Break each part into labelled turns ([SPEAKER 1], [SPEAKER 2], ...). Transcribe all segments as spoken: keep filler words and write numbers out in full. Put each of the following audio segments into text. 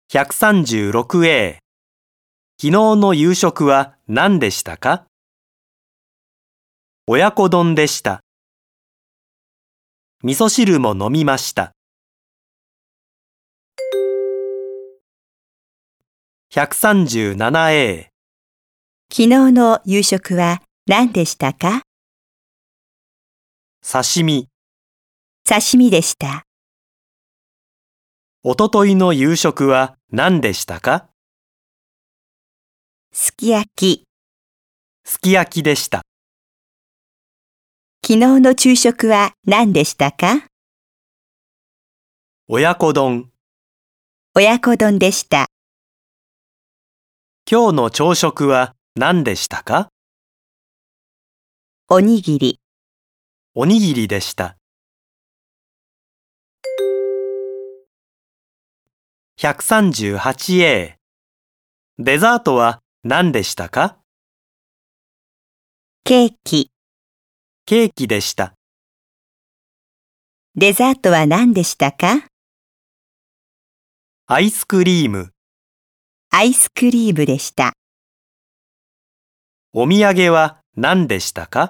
[SPEAKER 1] ひゃくさんじゅうろくエー 昨日の夕食は何でしたか？親子丼でした。味噌汁も飲みました。ひゃくさんじゅうななエー
[SPEAKER 2] 昨日の夕食は何でしたか？
[SPEAKER 1] 刺身。
[SPEAKER 2] 刺身でした。
[SPEAKER 1] おとといの夕食は何でしたか？
[SPEAKER 2] すき焼き。
[SPEAKER 1] すき焼きでした。
[SPEAKER 2] 昨日の昼食は何でしたか？
[SPEAKER 1] 親子丼。
[SPEAKER 2] 親子丼でした。
[SPEAKER 1] 今日の朝食は何でしたか？
[SPEAKER 2] おにぎり。
[SPEAKER 1] おにぎりでした。ひゃくさんじゅうはちエー デザートは何でしたか？
[SPEAKER 2] ケーキ。
[SPEAKER 1] ケーキでした。
[SPEAKER 2] デザートは何でしたか？
[SPEAKER 1] アイスクリーム。
[SPEAKER 2] アイスクリームでした。
[SPEAKER 1] お土産は何でしたか？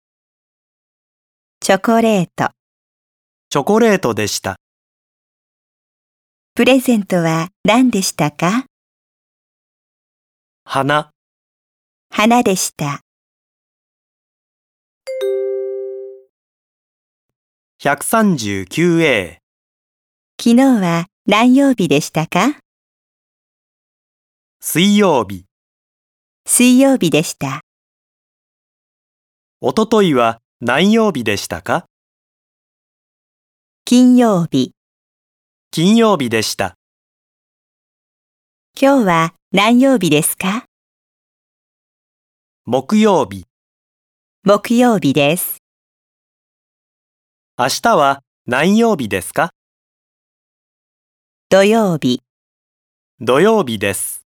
[SPEAKER 2] チョコレート。
[SPEAKER 1] チョコレートでした。
[SPEAKER 2] プレゼントは何でしたか？
[SPEAKER 1] 花。
[SPEAKER 2] 花でした。
[SPEAKER 1] ひゃくさんじゅうきゅうエー
[SPEAKER 2] 昨日は何曜日でしたか？
[SPEAKER 1] 水曜日。
[SPEAKER 2] 水曜日でした。
[SPEAKER 1] おとといは何曜日でしたか？
[SPEAKER 2] 金曜日。
[SPEAKER 1] 金曜日でした。
[SPEAKER 2] 今日は何曜日ですか？
[SPEAKER 1] 木曜日。
[SPEAKER 2] 木曜日です。
[SPEAKER 1] 明日は何曜日ですか？
[SPEAKER 2] 土曜日。
[SPEAKER 1] 土曜日です。